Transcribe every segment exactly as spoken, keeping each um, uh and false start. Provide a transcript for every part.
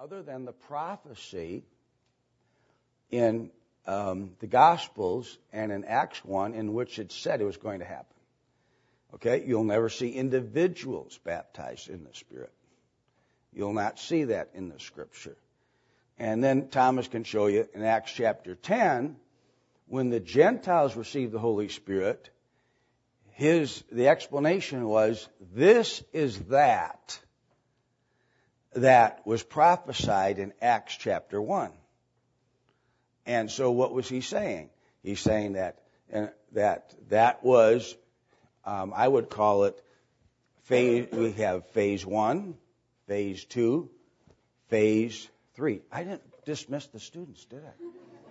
other than the prophecy in um, the Gospels and in Acts one in which it said it was going to happen. Okay, you'll never see individuals baptized in the Spirit. You'll not see that in the Scripture. And then Thomas can show you in Acts chapter ten, when the Gentiles received the Holy Spirit, his the explanation was, this is that that was prophesied in Acts chapter one. And so what was he saying? He's saying that uh, that that was, um, I would call it, phase. We have phase one, phase two, phase three. I didn't dismiss the students, did I?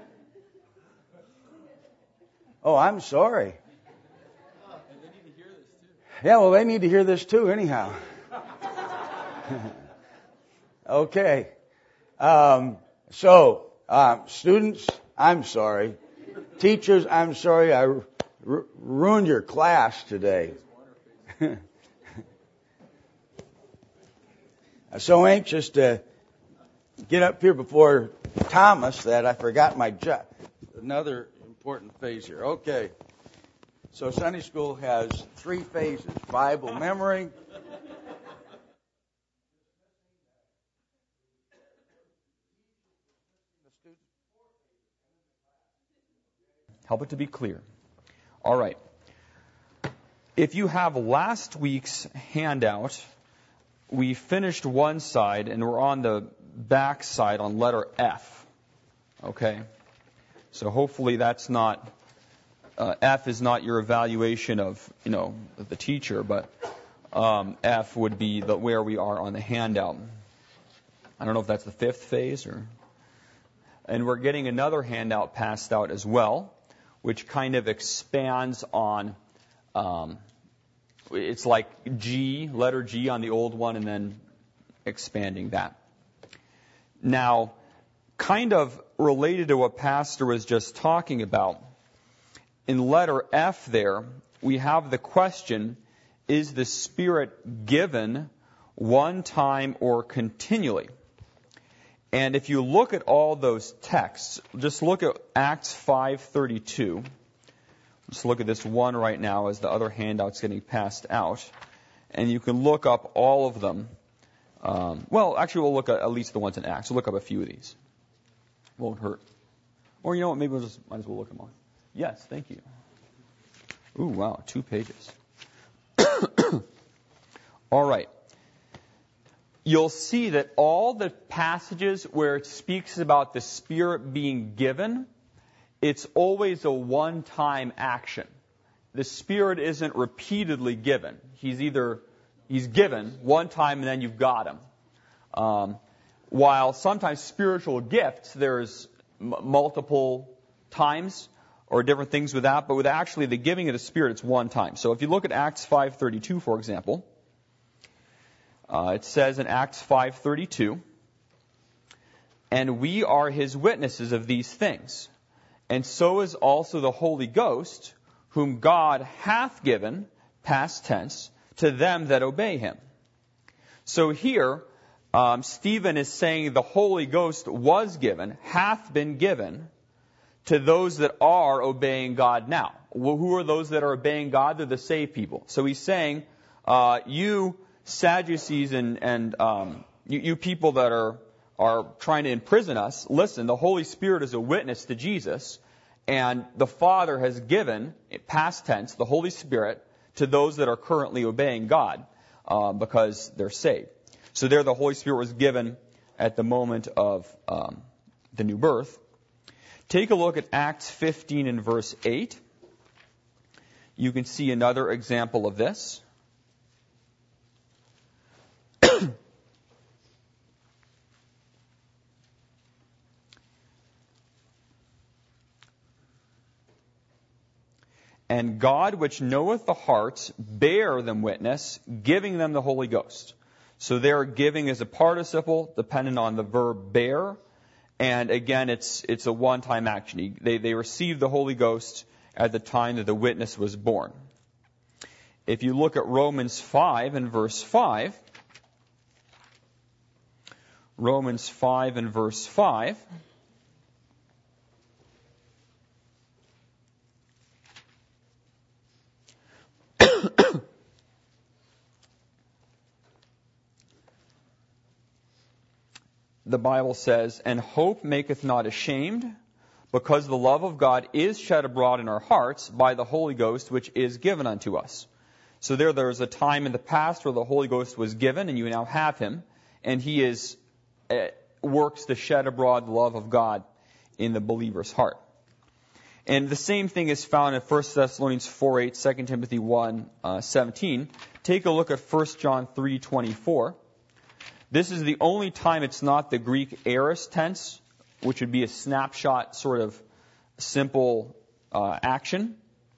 Oh, I'm sorry. Yeah, well, they need to hear this too, anyhow. Okay. Um, so, um, students, I'm sorry. Teachers, I'm sorry I r- ruined your class today. I'm so anxious to get up here before Thomas that I forgot my job. Another important phase here. Okay. So Sunday school has three phases: Bible memory, help it to be clear. All right. If you have last week's handout, we finished one side and we're on the back side on letter F. Okay? So hopefully that's not, uh, F is not your evaluation of, you know, the teacher, but um, F would be the, where we are on the handout. I don't know if that's the fifth phase or... And we're getting another handout passed out as well, which kind of expands on, um, it's like G, letter G on the old one, and then expanding that. Now, kind of related to what Pastor was just talking about, in letter F there, we have the question, is the Spirit given one time or continually? And if you look at all those texts, just look at Acts five thirty-two. Just look at this one right now as the other handout's getting passed out. And you can look up all of them. Um, well, actually, we'll look at at least the ones in Acts. We'll look up a few of these. Won't hurt. Or you know what, maybe we'll just might as well look at them all. Yes, thank you. Ooh, wow, two pages. All right. You'll see that all the passages where it speaks about the Spirit being given, it's always a one-time action. The Spirit isn't repeatedly given. He's either, he's given one time and then you've got him. Um, while sometimes spiritual gifts, there's m- multiple times or different things with that, but with actually the giving of the Spirit, it's one time. So if you look at Acts five thirty-two, for example, Uh, it says in Acts five thirty-two, and we are his witnesses of these things, and so is also the Holy Ghost, whom God hath given, past tense, to them that obey him. So here, um, Stephen is saying the Holy Ghost was given, hath been given, to those that are obeying God now. Well, who are those that are obeying God? They're the saved people. So he's saying, uh, you... Sadducees and, and um, you, you people that are, are trying to imprison us, listen, the Holy Spirit is a witness to Jesus, and the Father has given, past tense, the Holy Spirit to those that are currently obeying God um, because they're saved. So there the Holy Spirit was given at the moment of um, the new birth. Take a look at Acts fifteen and verse eight. You can see another example of this. And God, which knoweth the hearts, bear them witness, giving them the Holy Ghost. So there, giving is a participle dependent on the verb bear. And again, it's it's a one-time action. They, they received the Holy Ghost at the time that the witness was born. If you look at Romans five and verse five, Romans five and verse five. The Bible says, "And hope maketh not ashamed, because the love of God is shed abroad in our hearts by the Holy Ghost, which is given unto us." So there, there was a time in the past where the Holy Ghost was given, and you now have him, and he is uh, works to shed abroad the love of God in the believer's heart. And the same thing is found in First Thessalonians four eight, Second Timothy one seventeen. Take a look at First John three twenty-four. This is the only time it's not the Greek aorist tense, which would be a snapshot sort of simple uh, action.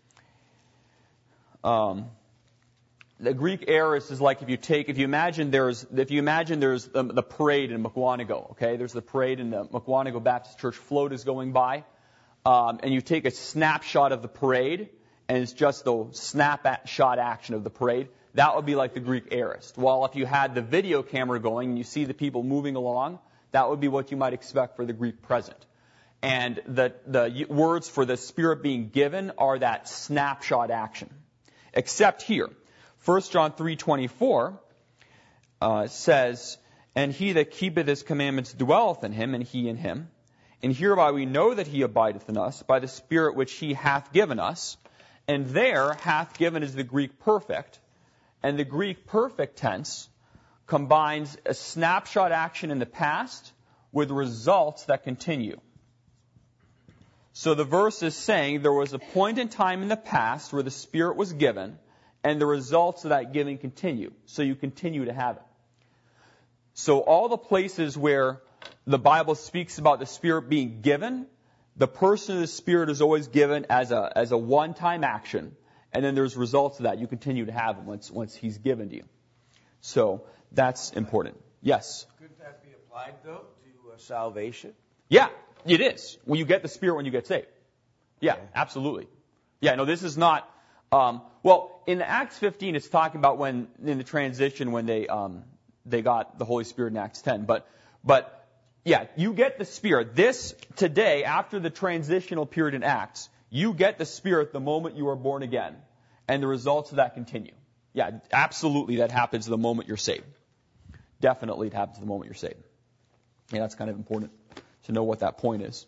Um, the Greek aorist is like if you take, if you imagine there's, if you imagine there's the, the parade in Mukwonago, okay? There's the parade in the Mukwonago Baptist Church, float is going by, um, and you take a snapshot of the parade, and it's just the snapshot action of the parade. That would be like the Greek aorist. While if you had the video camera going and you see the people moving along, that would be what you might expect for the Greek present. And the, the words for the Spirit being given are that snapshot action. Except here, First John three twenty-four uh, says, "And he that keepeth his commandments dwelleth in him, and he in him. And hereby we know that he abideth in us, by the Spirit which he hath given us." And there, hath given is the Greek perfect. And the Greek perfect tense combines a snapshot action in the past with results that continue. So the verse is saying there was a point in time in the past where the Spirit was given, and the results of that giving continue. So you continue to have it. So all the places where the Bible speaks about the Spirit being given, the person of the Spirit is always given as a as a one-time action. And then there's results of that. You continue to have them once once he's given to you. So that's important. Yes? Could that be applied, though, to uh, salvation? Yeah, it is. When you get the Spirit when you get saved. Yeah, okay. Absolutely. Yeah, no, this is not... Um, well, in Acts fifteen, it's talking about when, in the transition, when they um, they got the Holy Spirit in Acts ten. But, but yeah, you get the Spirit. This, today, after the transitional period in Acts, you get the Spirit the moment you are born again, and the results of that continue. Yeah, absolutely that happens the moment you're saved. Definitely it happens the moment you're saved. Yeah, that's kind of important to know what that point is.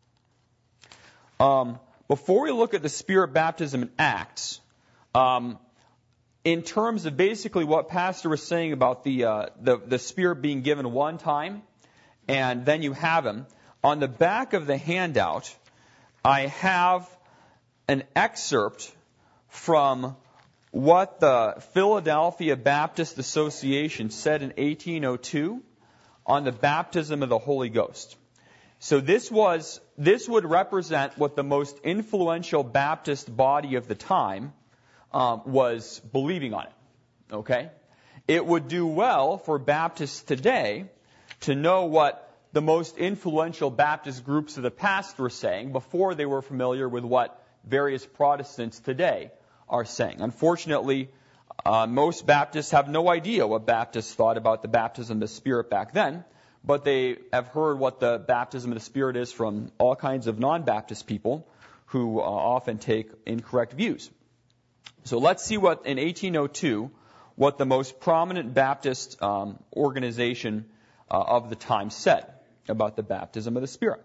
Um, before we look at the Spirit baptism in Acts, um, in terms of basically what Pastor was saying about the, uh, the, the Spirit being given one time, and then you have him, on the back of the handout, I have an excerpt from what the Philadelphia Baptist Association said in eighteen oh two on the baptism of the Holy Ghost. So this was this would represent what the most influential Baptist body of the time um, was believing on it. Okay? It would do well for Baptists today to know what the most influential Baptist groups of the past were saying before they were familiar with what various Protestants today are saying. Unfortunately, uh, most Baptists have no idea what Baptists thought about the baptism of the Spirit back then, but they have heard what the baptism of the Spirit is from all kinds of non-Baptist people who uh, often take incorrect views. So let's see what, in eighteen oh two, what the most prominent Baptist um, organization uh, of the time said about the baptism of the Spirit.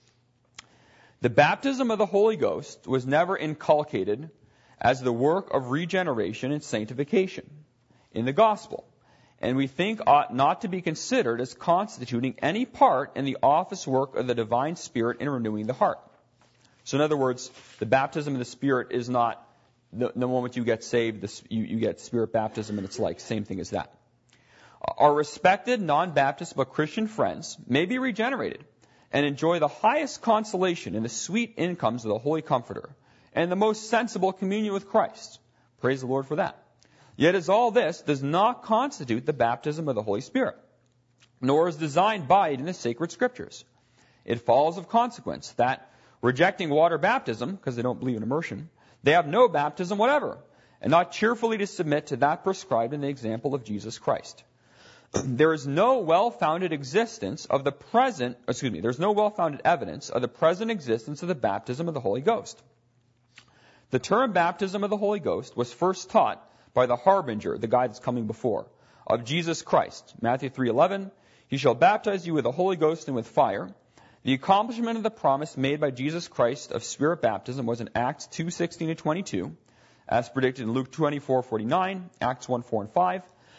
The baptism of the Holy Ghost was never inculcated as the work of regeneration and sanctification in the gospel, and we think ought not to be considered as constituting any part in the office work of the divine Spirit in renewing the heart. So in other words, the baptism of the Spirit is not the, the moment you get saved, this, you, you get Spirit baptism, and it's like same thing as that. Our respected non-Baptist but Christian friends may be regenerated and enjoy the highest consolation in the sweet incomes of the Holy Comforter and the most sensible communion with Christ. Praise the Lord for that. Yet as all this does not constitute the baptism of the Holy Spirit, nor is designed by it in the sacred Scriptures. It follows of consequence that, rejecting water baptism, because they don't believe in immersion, they have no baptism whatever, and not cheerfully to submit to that prescribed in the example of Jesus Christ. there is no well-founded existence of the present, excuse me, there's no well-founded evidence of the present existence of the baptism of the Holy Ghost. The term baptism of the Holy Ghost was first taught by the harbinger, the guy that's coming before, of Jesus Christ. Matthew three eleven, he shall baptize you with the Holy Ghost and with fire. The accomplishment of the promise made by Jesus Christ of Spirit baptism was in Acts two sixteen to twenty-two, as predicted in Luke twenty-four forty-nine, Acts one four and five.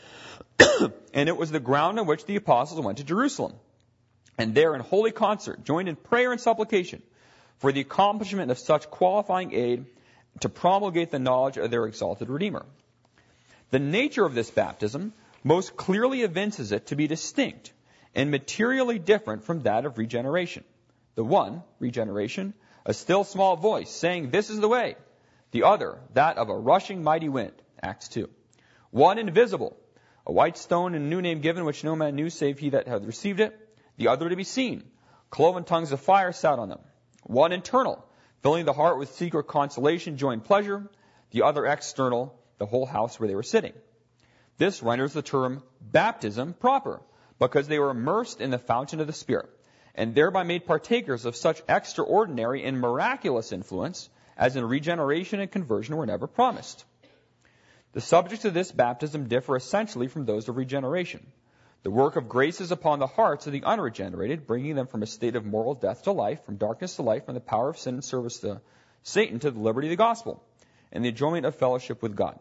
And it was the ground on which the apostles went to Jerusalem, and there in holy concert joined in prayer and supplication for the accomplishment of such qualifying aid to promulgate the knowledge of their exalted Redeemer. The nature of this baptism most clearly evinces it to be distinct and materially different from that of regeneration. The one, regeneration, a still small voice saying, "This is the way." The other, that of a rushing mighty wind. Acts two. One invisible, a white stone and a new name given, which no man knew save he that had received it. The other to be seen, cloven tongues of fire sat on them. One internal, filling the heart with secret consolation, joy and pleasure. The other external, the whole house where they were sitting. This renders the term baptism proper, because they were immersed in the fountain of the Spirit, and thereby made partakers of such extraordinary and miraculous influence as in regeneration and conversion were never promised. The subjects of this baptism differ essentially from those of regeneration. The work of grace is upon the hearts of the unregenerated, bringing them from a state of moral death to life, from darkness to light, from the power of sin and service to Satan to the liberty of the gospel, and the enjoyment of fellowship with God.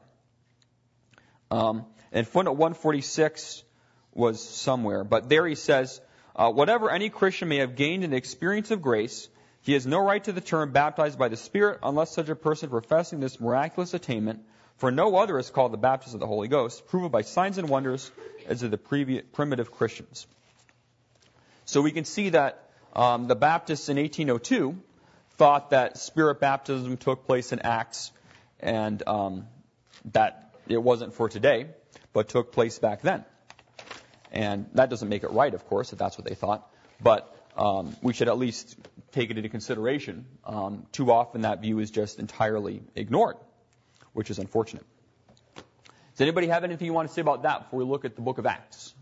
Um, and footnote one forty-six was somewhere, but there he says, uh, whatever any Christian may have gained in the experience of grace, he has no right to the term baptized by the Spirit unless such a person professing this miraculous attainment, for no other is called the baptism of the Holy Ghost, proven by signs and wonders as of the previous, primitive Christians. So we can see that um, the Baptists in eighteen oh two thought that Spirit baptism took place in Acts, and um, that it wasn't for today, but took place back then. And that doesn't make it right, of course, if that's what they thought. But um, we should at least take it into consideration. Um, too often that view is just entirely ignored, which is unfortunate. Does anybody have anything you want to say about that before we look at the book of Acts?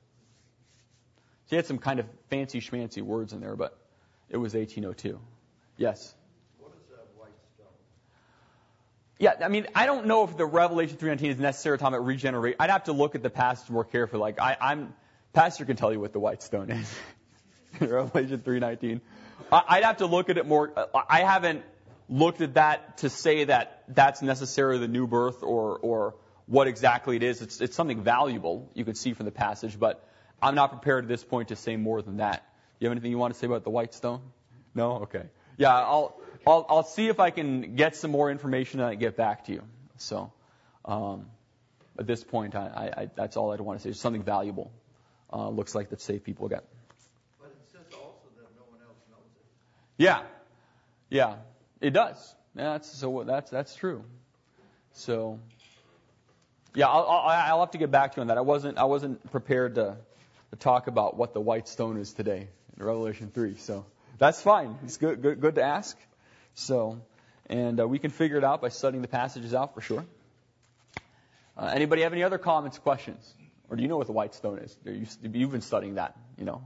He had some kind of fancy schmancy words in there, but it was eighteen oh two. Yes? What is that white stone? Yeah, I mean, I don't know if the Revelation three nineteen is necessarily talking about regeneration. I'd have to look at the passage more carefully. Like, I, I'm, Pastor can tell you what the white stone is. Revelation three nineteen. I'd have to look at it more. I haven't looked at that to say that that's necessarily the new birth or, or what exactly it is. It's, it's something valuable you can see from the passage, but I'm not prepared at this point to say more than that. You have anything you want to say about the white stone? No? Okay. Yeah, I'll I'll, I'll see if I can get some more information and I get back to you. So um, at this point, I, I, I, that's all I want to say. It's something valuable. Uh, looks like that saved people get. But it says also that no one else knows it. Yeah, yeah, it does. Yeah, that's so that's that's true. So yeah, I'll, I'll I'll have to get back to you on that. I wasn't I wasn't prepared to. to talk about what the white stone is today in Revelation three. So that's fine. It's good, good, good to ask. So, and uh, we can figure it out by studying the passages out for sure. Uh, anybody have any other comments, questions? Or do you know what the white stone is? You've been studying that, you know.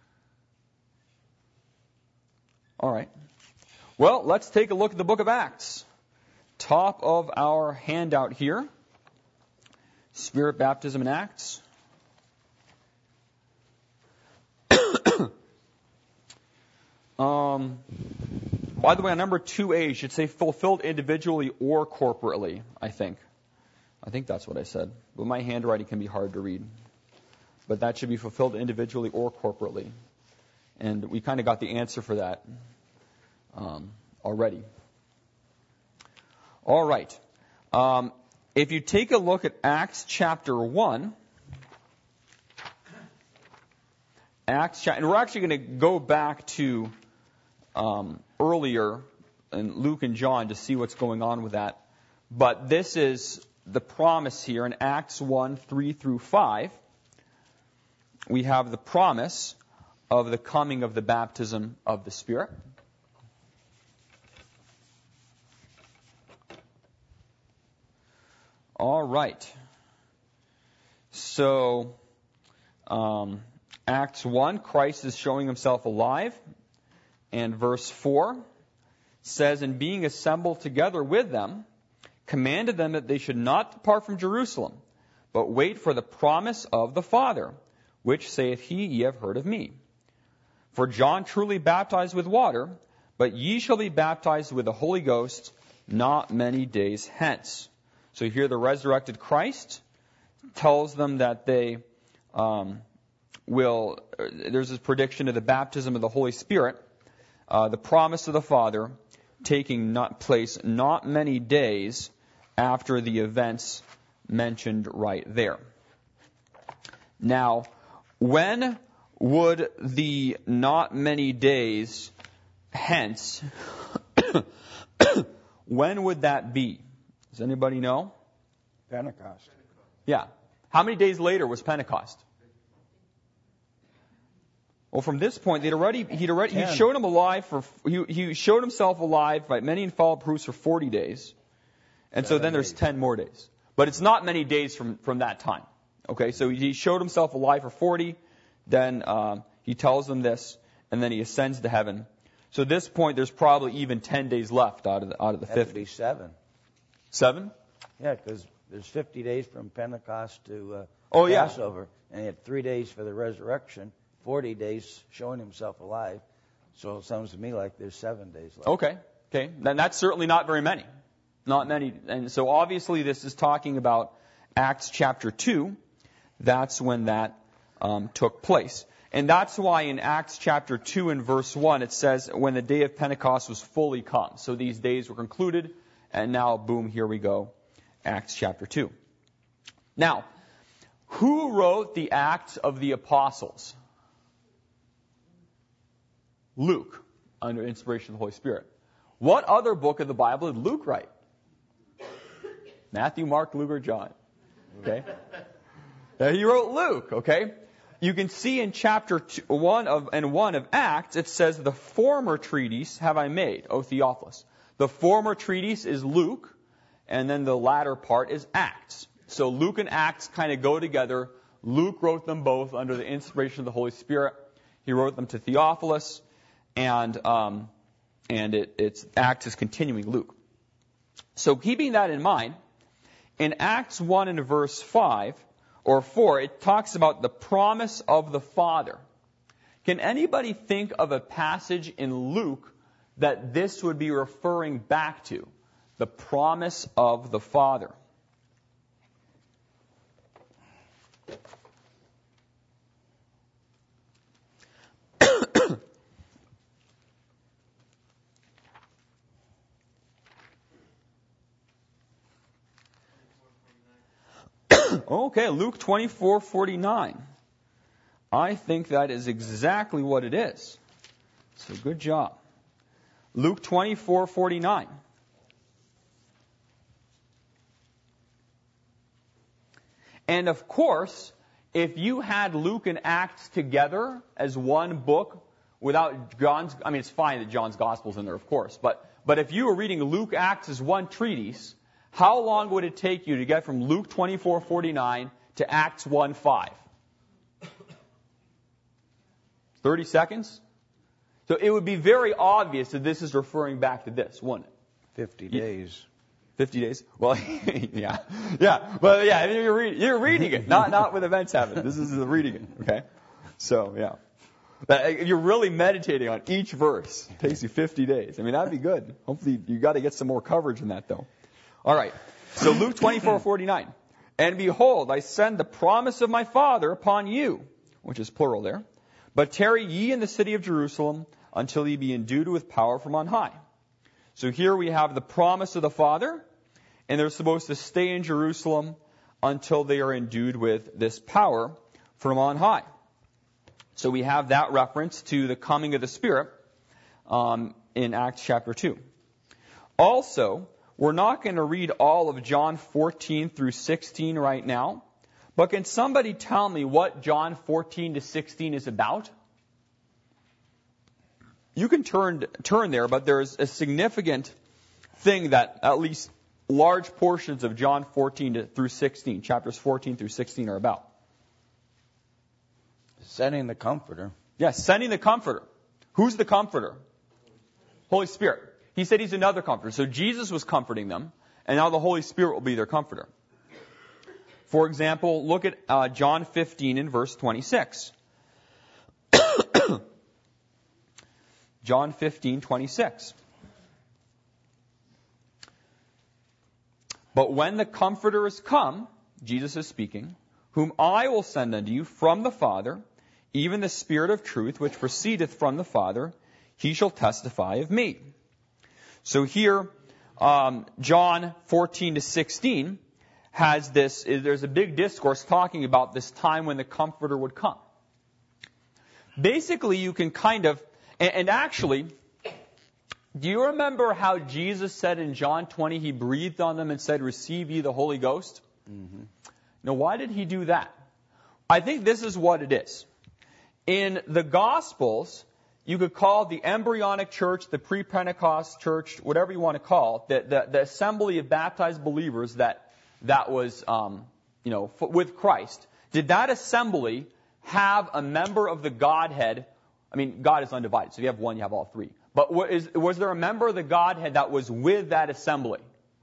All right. Well, let's take a look at the book of Acts. Top of our handout here. Spirit baptism in Acts. Um, by the way, on number two A, should say fulfilled individually or corporately, I think. I think that's what I said. But my handwriting can be hard to read. But that should be fulfilled individually or corporately. And we kind of got the answer for that um, already. All right. Um, if you take a look at Acts chapter one, Acts, and we're actually going to go back to um, earlier in Luke and John to see what's going on with that. But this is the promise here in Acts one, three through five. We have the promise of the coming of the baptism of the Spirit. All right. So Um, Acts one, Christ is showing himself alive. And verse four says, and being assembled together with them, commanded them that they should not depart from Jerusalem, but wait for the promise of the Father, which saith he, ye have heard of me. For John truly baptized with water, but ye shall be baptized with the Holy Ghost not many days hence. So here the resurrected Christ tells them that they um, will, there's this prediction of the baptism of the Holy Spirit, uh, the promise of the Father, taking not place not many days after the events mentioned right there. Now, when would the not many days hence, when would that be? Does anybody know? Pentecost. Yeah. How many days later was Pentecost? Well, from this point, they'd already he'd already he showed him alive for he he showed himself alive by many infallible proofs for forty days, and so then there's ten more days. But it's not many days from from that time. Okay, so he showed himself alive for forty, then um, he tells them this, and then he ascends to heaven. So at this point, there's probably even ten days left out of the out of the That'd fifty. be seven. Seven? Yeah, because there's fifty days from Pentecost to uh, Oh, yeah. Passover, and he had three days for the resurrection, forty days showing himself alive. So it sounds to me like there's seven days left. Okay, okay. Then that's certainly not very many. Not many. And so obviously this is talking about Acts chapter two. That's when that um, took place. And that's why in Acts chapter two and verse one it says, when the day of Pentecost was fully come. So these days were concluded, and now, boom, here we go. Acts chapter two. Now, who wrote the Acts of the Apostles? Luke, under inspiration of the Holy Spirit. What other book of the Bible did Luke write? Matthew, Mark, Luke, or John? Okay. Uh, he wrote Luke, okay? You can see in chapter two, one of and one of Acts, it says, the former treatise have I made, O Theophilus. The former treatise is Luke, and then the latter part is Acts. So Luke and Acts kind of go together. Luke wrote them both under the inspiration of the Holy Spirit. He wrote them to Theophilus, and um, and it, it's Acts is continuing Luke. So keeping that in mind, in Acts one and verse five or four, it talks about the promise of the Father. Can anybody think of a passage in Luke that this would be referring back to? The promise of the Father. Okay, Luke twenty-four forty-nine. I think that is exactly what it is. So good job. Luke twenty-four forty-nine. And of course, if you had Luke and Acts together as one book without John's, I mean, it's fine that John's Gospel's in there, of course, but, but if you were reading Luke, Acts as one treatise, how long would it take you to get from Luke twenty-four forty-nine to Acts one five? thirty seconds? So it would be very obvious that this is referring back to this, wouldn't it? Fifty days. Fifty days? Well, yeah, yeah. Well, yeah. You're reading, you're reading it, not not with events happening. This is the reading it. Okay. So yeah, but you're really meditating on each verse. It takes you fifty days. I mean, that'd be good. Hopefully, you got to get some more coverage in that, though. All right. So Luke twenty-four forty-nine. And behold, I send the promise of my Father upon you, which is plural there. But tarry ye in the city of Jerusalem until ye be endued with power from on high. So here we have the promise of the Father, and they're supposed to stay in Jerusalem until they are endued with this power from on high. So we have that reference to the coming of the Spirit um, in Acts chapter two. Also, we're not going to read all of John fourteen through sixteen right now, but can somebody tell me what John fourteen to sixteen is about? You can turn turn there, but there's a significant thing that at least large portions of John fourteen to, through sixteen, chapters fourteen through sixteen are about. Sending the Comforter. Yes, sending the Comforter. Who's the Comforter? Holy Spirit. He said he's another Comforter. So Jesus was comforting them, and now the Holy Spirit will be their Comforter. For example, look at uh, John fifteen in verse twenty-six. John fifteen, twenty-six. But when the Comforter is come, Jesus is speaking, whom I will send unto you from the Father, even the Spirit of truth, which proceedeth from the Father, he shall testify of me. So here, um, John fourteen to sixteen has this, there's a big discourse talking about this time when the Comforter would come. Basically, you can kind of, and, and actually, do you remember how Jesus said in John twenty, he breathed on them and said, receive ye the Holy Ghost? Mm-hmm. Now, why did he do that? I think this is what it is. In the Gospels, you could call the embryonic church, the pre-Pentecost church, whatever you want to call it, the, the, the assembly of baptized believers that, that was, um, you know, with Christ. Did that assembly have a member of the Godhead? I mean, God is undivided, so if you have one, you have all three. But what is, was there a member of the Godhead that was with that assembly?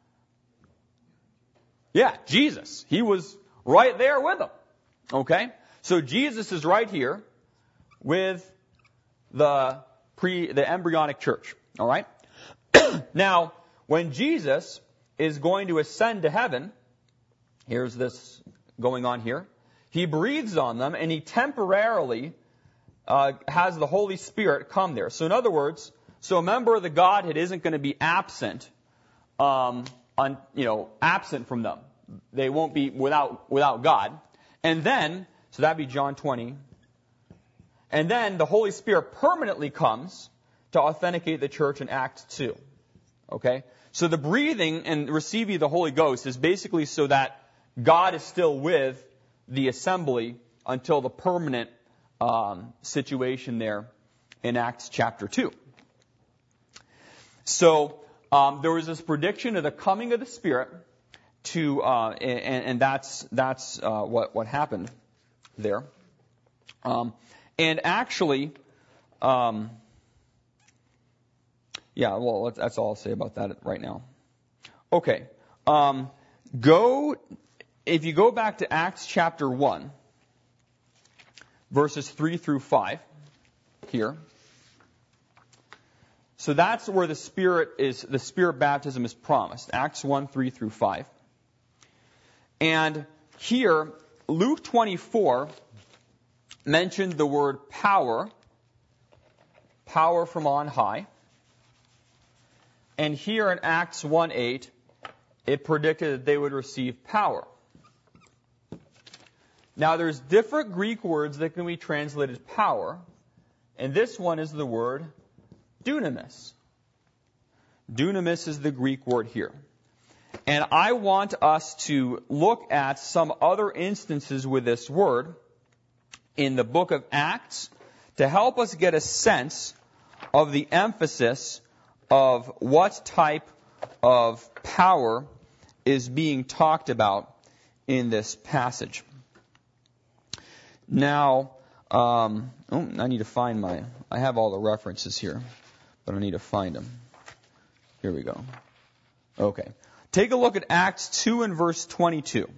Yeah, Jesus. He was right there with them. Okay? So Jesus is right here with the pre the embryonic church. All right? Now, when Jesus is going to ascend to heaven, here's this going on here. He breathes on them and he temporarily uh, has the Holy Spirit come there. So in other words, so a member of the Godhead isn't going to be absent, um, on, you know, absent from them. They won't be without without God. And then, so that'd be John twenty. And then the Holy Spirit permanently comes to authenticate the church in Acts two. Okay? So the breathing and receiving the Holy Ghost is basically so that God is still with the assembly until the permanent um, situation there in Acts chapter two. So um, there was this prediction of the coming of the Spirit to, uh, and, and that's that's uh, what what happened there. Um, and actually, um, yeah, well, that's, that's all I'll say about that right now. Okay, um, go if you go back to Acts chapter one, verses three through five, here. So that's where the Spirit is, the Spirit baptism is promised. Acts one, three through five. And here, Luke twenty-four mentioned the word power, power from on high. And here in Acts one eight, it predicted that they would receive power. Now there's different Greek words that can be translated power, and this one is the word dunamis. Dunamis is the Greek word here. And I want us to look at some other instances with this word in the book of Acts to help us get a sense of the emphasis of what type of power is being talked about in this passage. Now, um, oh, I need to find my, I have all the references here, but I need to find them. Here we go. Okay. Take a look at Acts two and verse twenty-two.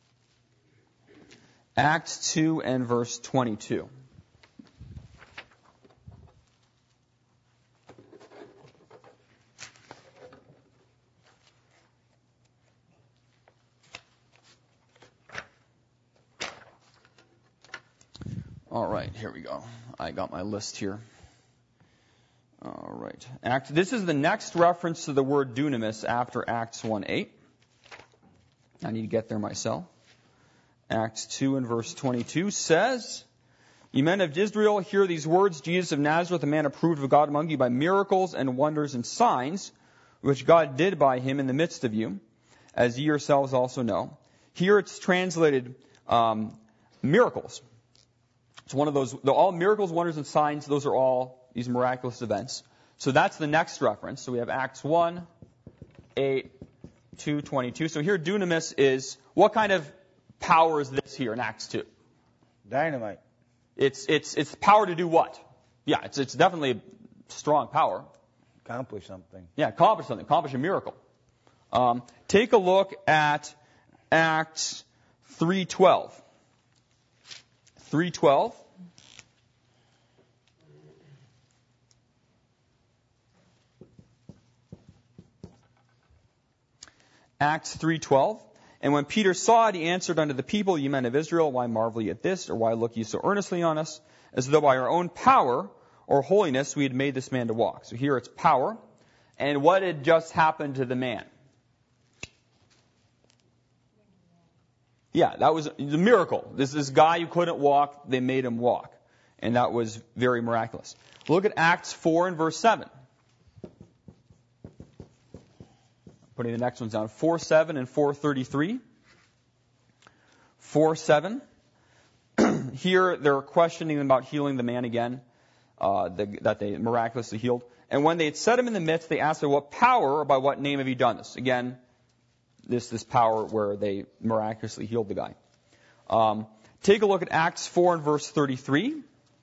Acts two and verse twenty-two. All right, here we go. I got my list here. All right. Act, this is the next reference to the word dunamis after Acts one eight. I need to get there myself. Acts two and verse twenty-two says, "Ye men of Israel, hear these words, Jesus of Nazareth, a man approved of God among you by miracles and wonders and signs, which God did by him in the midst of you, as ye yourselves also know." Here it's translated um, miracles. It's one of those, all miracles, wonders, and signs, those are all these miraculous events. So that's the next reference. So we have Acts one, eight, two, twenty-two. So here dunamis is, what kind of power is this here in Acts two? Dynamite. It's, it's, it's power to do what? Yeah, it's, it's definitely strong power. Accomplish something. Yeah, accomplish something, accomplish a miracle. Um, take a look at Acts three twelve. three twelve. Acts three twelve. And when Peter saw it, he answered unto the people, Ye men of Israel, why marvel ye at this, or why look ye so earnestly on us, as though by our own power or holiness we had made this man to walk? So here it's power. And what had just happened to the man? Yeah, that was a miracle. This this guy who couldn't walk, they made him walk. And that was very miraculous. Look at Acts four and verse seven. Putting the next ones down. four seven and four thirty-three. four seven. Here they're questioning about healing the man again, uh, the, that they miraculously healed. And when they had set him in the midst, they asked him, what power or by what name have you done this? Again, this this power where they miraculously healed the guy. Um, take a look at Acts four and verse thirty-three.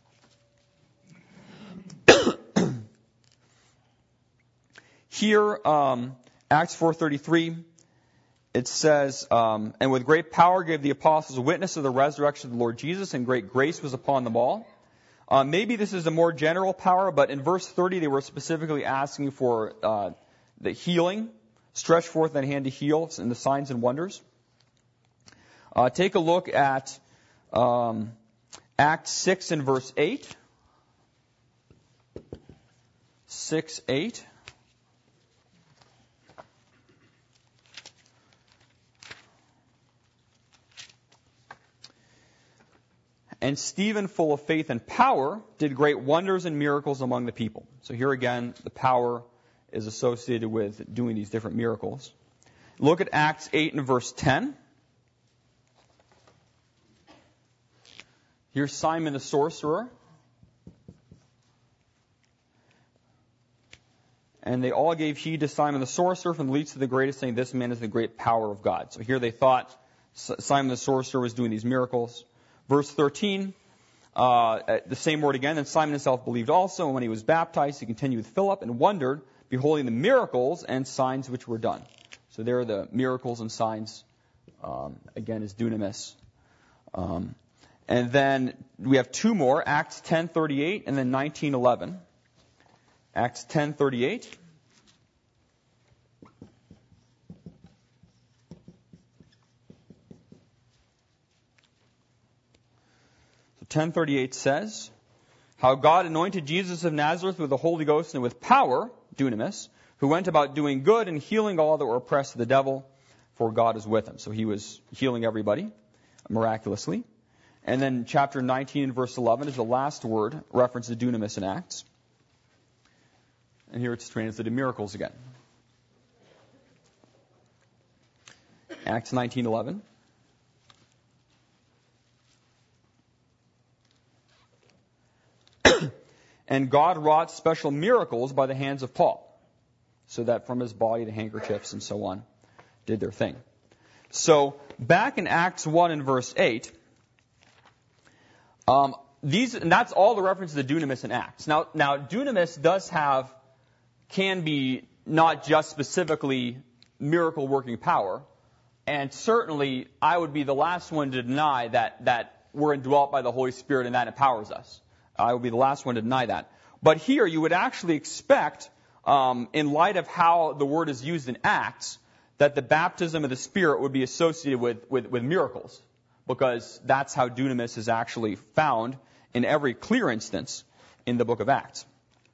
Here, um, Acts four thirty-three, it says, um, and with great power gave the apostles a witness of the resurrection of the Lord Jesus, and great grace was upon them all. Uh, maybe this is a more general power, but in verse thirty they were specifically asking for uh, the healing. Stretch forth that hand to heal, and the signs and wonders. Uh, take a look at um, Acts six and verse eight. six, eight. And Stephen, full of faith and power, did great wonders and miracles among the people. So here again, the power is associated with doing these different miracles. Look at Acts eight and verse ten. Here's Simon the sorcerer. And they all gave heed to Simon the sorcerer, from the least to the greatest, saying, this man is the great power of God. So here they thought Simon the sorcerer was doing these miracles. Verse thirteen, uh, the same word again. And Simon himself believed also, and when he was baptized, he continued with Philip and wondered, beholding the miracles and signs which were done. So there are the miracles and signs. Um, again, is dunamis. Um, and then we have two more, Acts ten thirty-eight and then nineteen eleven. Acts ten thirty-eight. So ten thirty-eight says, how God anointed Jesus of Nazareth with the Holy Ghost and with power, dunamis, who went about doing good and healing all that were oppressed of the devil, for God is with him. So he was healing everybody miraculously. And then chapter nineteen and verse eleven is the last word, reference to dunamis in Acts. And here it's translated miracles again. Acts nineteen eleven. And God wrought special miracles by the hands of Paul, so that from his body the handkerchiefs and so on did their thing. So back in Acts one and verse eight, um, these and that's all the reference to the dunamis in Acts. Now, now dunamis does have can be not just specifically miracle working power, and certainly I would be the last one to deny that that we're indwelt by the Holy Spirit and that empowers us. I would be the last one to deny that. But here you would actually expect, um, in light of how the word is used in Acts, that the baptism of the Spirit would be associated with, with, with miracles, because that's how dunamis is actually found in every clear instance in the book of Acts.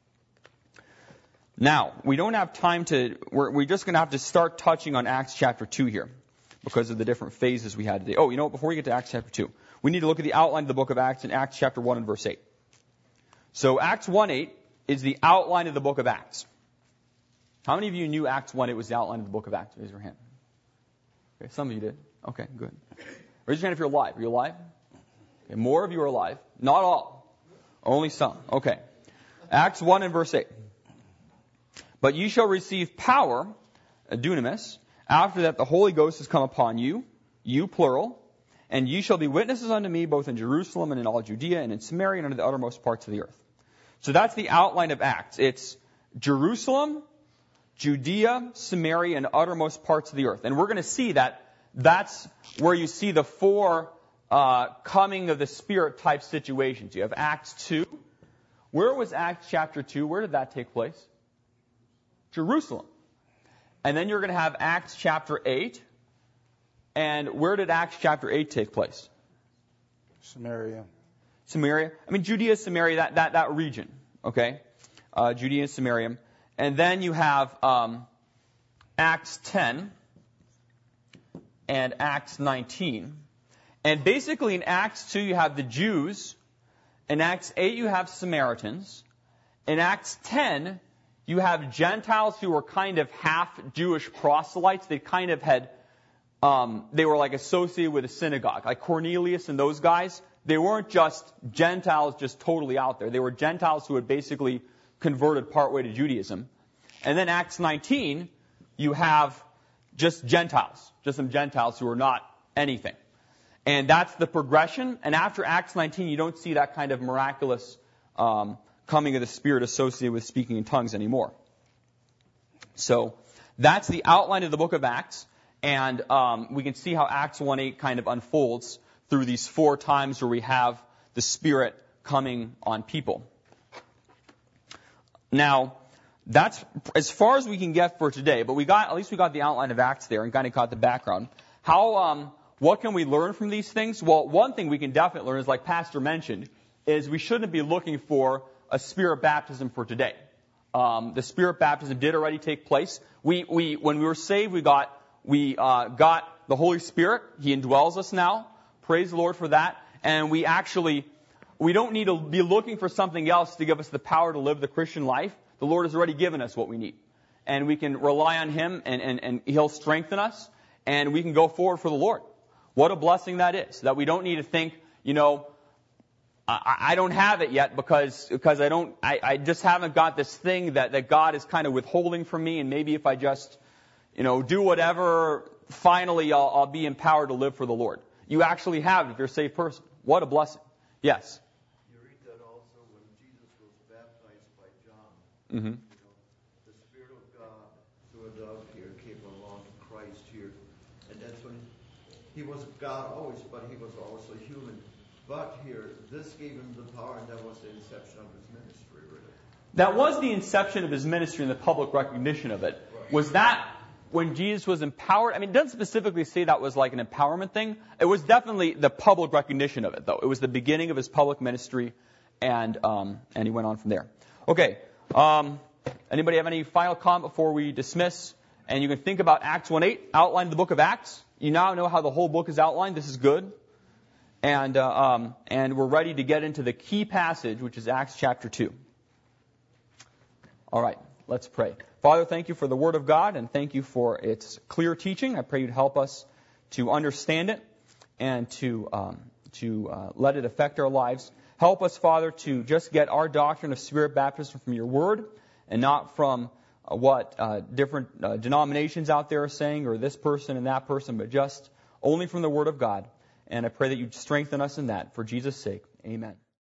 Now, we don't have time to, we're, we're just going to have to start touching on Acts chapter two here because of the different phases we had today. Oh, you know what, before we get to Acts chapter two, we need to look at the outline of the book of Acts in Acts chapter one and verse eight. So Acts one eight is the outline of the book of Acts. How many of you knew Acts one eight was the outline of the book of Acts? Raise your hand. Okay, some of you did. Okay, good. Raise your hand if you're alive. Are you alive? Okay, more of you are alive. Not all. Only some. Okay. Acts one and verse eight. But ye shall receive power, dunamis, after that the Holy Ghost has come upon you, you plural, And ye shall be witnesses unto me both in Jerusalem and in all Judea and in Samaria and unto the uttermost parts of the earth. So that's the outline of Acts. It's Jerusalem, Judea, Samaria, and uttermost parts of the earth. And we're going to see that that's where you see the four uh, coming of the Spirit type situations. You have Acts two. Where was Acts chapter two? Where did that take place? Jerusalem. And then you're going to have Acts chapter eight. And where did Acts chapter eight take place? Samaria. Samaria. I mean, Judea, Samaria, that, that, that region. Okay? Uh, Judea and Samaria. And then you have um, Acts ten and Acts nineteen. And basically in Acts two you have the Jews. In Acts eight you have Samaritans. In Acts ten you have Gentiles who were kind of half Jewish proselytes. They kind of had, um, they were like associated with a synagogue. Like Cornelius and those guys, they weren't just Gentiles just totally out there. They were Gentiles who had basically converted partway to Judaism. And then Acts nineteen, you have just Gentiles, just some Gentiles who are not anything. And that's the progression. And after Acts nineteen, you don't see that kind of miraculous um, coming of the Spirit associated with speaking in tongues anymore. So that's the outline of the book of Acts. And um, we can see how Acts one eight kind of unfolds through these four times where we have the Spirit coming on people. Now, that's as far as we can get for today. But we got, at least we got the outline of Acts there and kind of got the background. How, um, what can we learn from these things? Well, one thing we can definitely learn is, like Pastor mentioned, is we shouldn't be looking for a Spirit baptism for today. Um, the Spirit baptism did already take place. We, we, when we were saved, we got, we uh, got the Holy Spirit. He indwells us now. Praise the Lord for that. And we actually, we don't need to be looking for something else to give us the power to live the Christian life. The Lord has already given us what we need. And we can rely on Him, and, and, and He'll strengthen us, and we can go forward for the Lord. What a blessing that is, that we don't need to think, you know, I, I don't have it yet because because I don't, I, I just haven't got this thing that, that God is kind of withholding from me, and maybe if I just, you know, do whatever, finally I'll, I'll be empowered to live for the Lord. You actually have it if you're a saved person. What a blessing. Yes? You read that also when Jesus was baptized by John. Mm-hmm. You know, the Spirit of God through a dove here came along Christ here. And that's when he was God always, but he was also human. But here, this gave him the power, and that was the inception of his ministry, really. That was the inception of his ministry and the public recognition of it. Right. Was that when Jesus was empowered? I mean, it doesn't specifically say that was like an empowerment thing. It was definitely the public recognition of it, though. It was the beginning of his public ministry, and um, and he went on from there. Okay. Um, anybody have any final comment before we dismiss? And you can think about Acts one eight, outline of the book of Acts. You now know how the whole book is outlined. This is good. And uh, um, and we're ready to get into the key passage, which is Acts chapter two. All right, let's pray. Father, thank you for the Word of God, and thank you for its clear teaching. I pray you'd help us to understand it and to um, to uh, let it affect our lives. Help us, Father, to just get our doctrine of Spirit baptism from your Word and not from uh, what uh, different uh, denominations out there are saying, or this person and that person, but just only from the Word of God. And I pray that you'd strengthen us in that. For Jesus' sake, amen.